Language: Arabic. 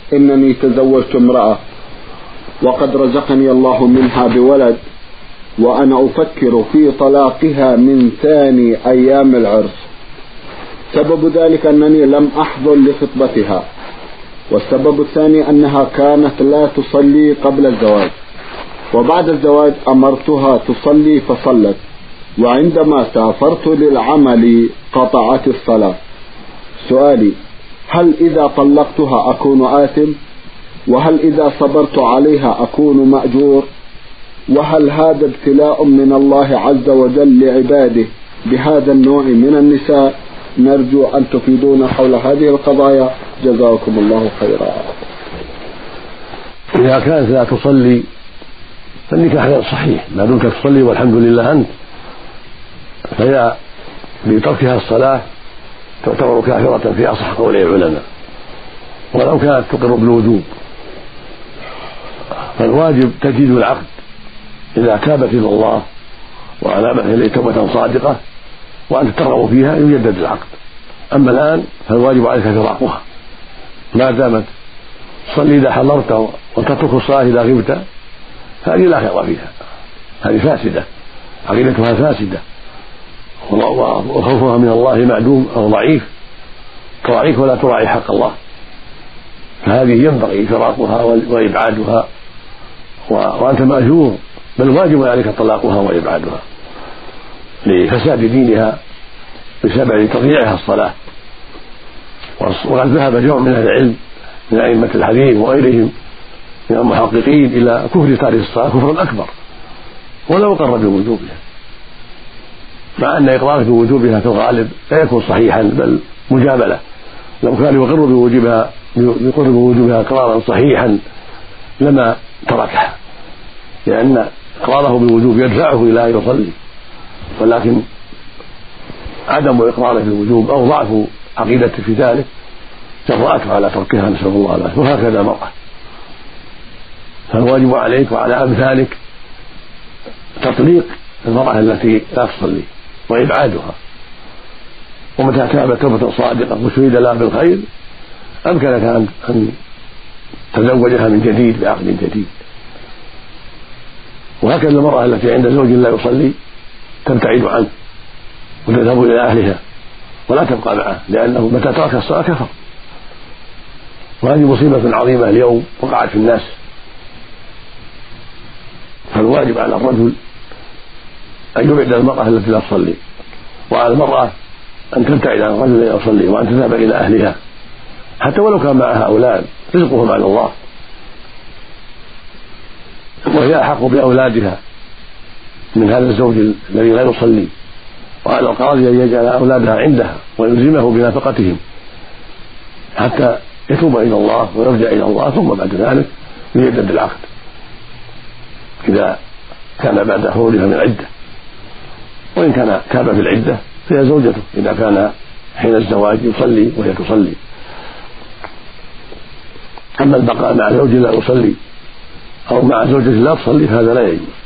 إنني تزوجت امرأة وقد رزقني الله منها بولد، وأنا أفكر في طلاقها من ثاني أيام العرس. سبب ذلك أنني لم أحضر لخطبتها، والسبب الثاني أنها كانت لا تصلي قبل الزواج، وبعد الزواج أمرتها تصلي فصلت، وعندما سافرت للعمل قطعت الصلاة. سؤالي: هل إذا طلقتها أكون آثم؟ وهل إذا صبرت عليها أكون مأجور؟ وهل هذا ابتلاء من الله عز وجل لعباده بهذا النوع من النساء؟ نرجو أن تفيدونا حول هذه القضايا، جزاكم الله خيرا. إذا كانت لا تصلي فالنكاح غير صحيح ما دمت تصلي والحمد لله أنت، فهي بتركها الصلاة تعتبر كافرة في أصح قول العلماء، ولو كانت تقر بالوجوب. فالواجب تجديد العقد إذا تابت إلى الله وأنابت إليه توبة صادقة وأنت ترغب فيها يجدد العقد. أما الآن فالواجب عليك فراقها ما دامت تصلي إذا حضرت وتترك الصلاة إذا غبت، هذه لا خير فيها، هذه فاسدة، عقيدتها فاسدة، وخوفها من الله معدوم أو ضعيف تراعيك ولا تراعي حق الله، فهذه ينبغي فراقها وإبعادها وأنت مأجور، بل واجب عليك طلاقها وإبعادها لفساد دينها بسبب تضييعها الصلاة. وقد ذهب جمع من أهل العلم من أئمة الحديث وغيرهم من المحققين إلى كفر تارك الصلاة كفرا أكبر ولو أقر بوجوبها، مع أن إقراره بوجوبها في الغالب لا يكون صحيحا بل مجاملة. لو كان يقر بوجوبها إقرارا صحيحا لما تركها، لأن إقراره بالوجوب يدفعه إلى أن يصلي، ولكن عدم إقراره بالوجوب أو ضعف عقيدته في ذلك جرأته على تركها، نسأل الله العافية. وهكذا المرأة، فالواجب عليك وعلى أمثالك تطليق المرأة التي لا تصلي وإبعادها، ومتى تابت توبة صادقة وشهد لها بالخير أمكنك أن تزوجها من جديد بعقد جديد. وهكذا المرأة التي عند زوج لا يصلي تبتعد عنه وتذهب إلى أهلها ولا تبقى معه، لأنه متى ترك الصلاة كفر. وهذه مصيبة عظيمة اليوم وقعت في الناس. فالواجب على الرجل أن يبعد المرأة التي لا تصلي، وعلى المرأة أن تبتعد عن الرجل لا يصلي وأن تذهب إلى أهلها، حتى ولو كان معها أولاد رزقهم على الله، وهي أحق بأولادها من هذا الزوج الذي لا يصلي. وعلى القاضي أن يجعل أولادها عندها ويلزمه بنفقتهم حتى يتوب إلى الله ويرجع إلى الله، ثم بعد ذلك يجدد العقد إذا كان بعد خروجها من العدة. وإن كان تاب في العدة فهي زوجته إذا كان حين الزواج يصلي وهي تصلي. أما البقاء مع زوج لا يصلي أو مع زوجة لا تصلي فهذا لا يجوز.